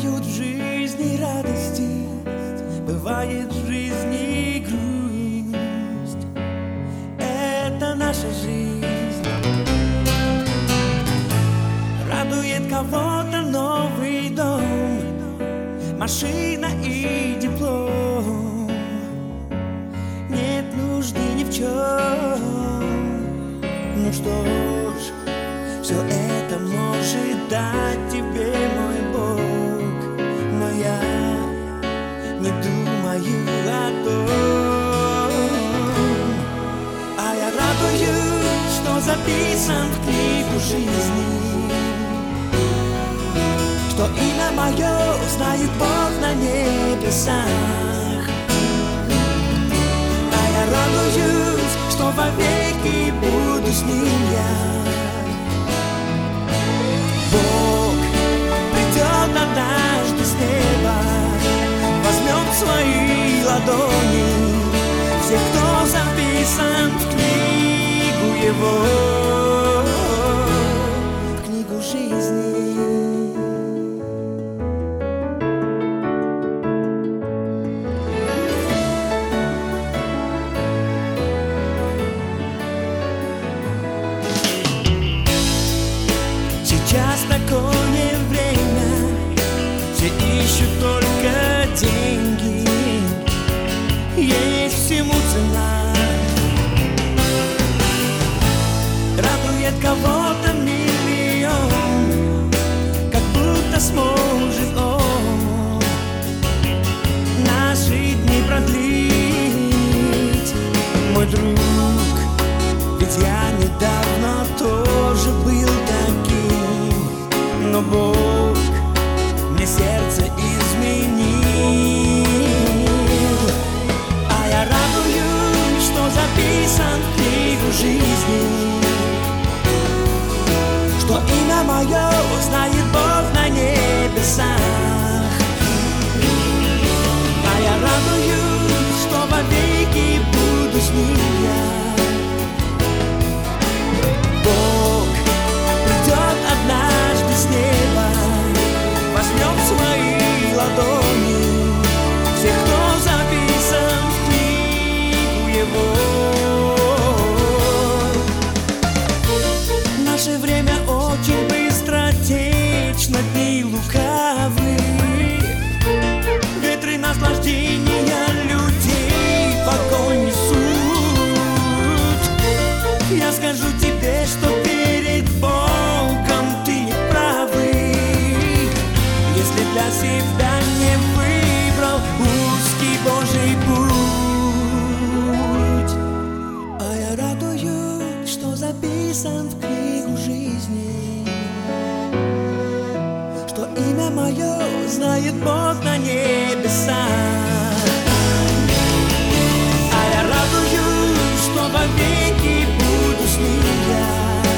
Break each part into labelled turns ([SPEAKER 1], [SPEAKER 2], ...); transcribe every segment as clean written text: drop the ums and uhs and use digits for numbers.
[SPEAKER 1] Бывают в жизни радости, бывает в жизни грусть. Это наша жизнь. Радует кого-то новый дом, машина и диплом. Нет нужды ни в чем. Ну что ж, все это может дать тебе мой Бог, но я не думаю о том. А я радуюсь, что записан в книгу жизни, что имя мое знает Бог на небесах. А я радуюсь, что вовеки буду с ним я. Бог придет однажды с неба, возьмет в свои ладони всех, кто записан в книгу его, в книгу жизни. Сейчас такое время, все ищут только деньги, есть всему цена. Радует кого-то миллион, как будто сможет он наши дни продлить. Мой друг, ведь я недавно тоже был таким, но Бог мне сердце изменил. А я радуюсь, что записан в книгу жизни, что имя мое знает Бог на небесах. А я радуюсь, что вовеки буду с ним я. Бог придет однажды с неба, возьмет в свои ладони всех, кто записан в книгу его. Наше время очень быстротечно, дни лукавы, ветры наслаждения людей в огонь несут. Я скажу тебе, что перед Богом ты не правый, если для себя не выбрал узкий Божий путь. А я радуюсь, что записан в книгу жизни, что имя мое знает Бог на небесах. А я радуюсь, что вовеки буду с ним я.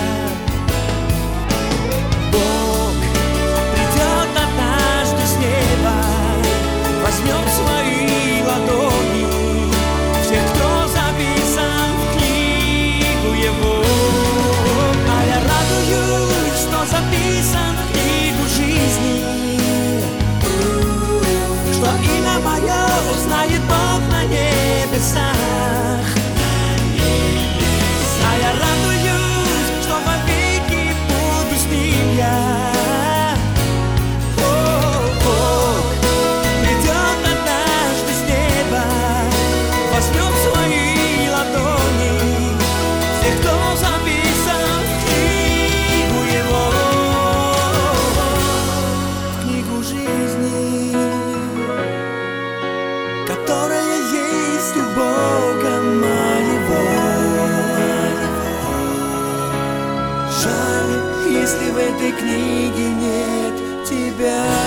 [SPEAKER 1] Бог придет однажды с неба, возьмет в свои ладони всех, кто записан в книгу его. А я радуюсь, что записан в книгу жизни, что имя мое знает Бог на небесах. А я радуюсь, что вовеки буду с ним я. Бог придет однажды с неба, возьмет в свои ладони всех, кто записан в книгу его, в книгу жизни, которая есть у Бога моего. Жаль, если в этой книге нет тебя.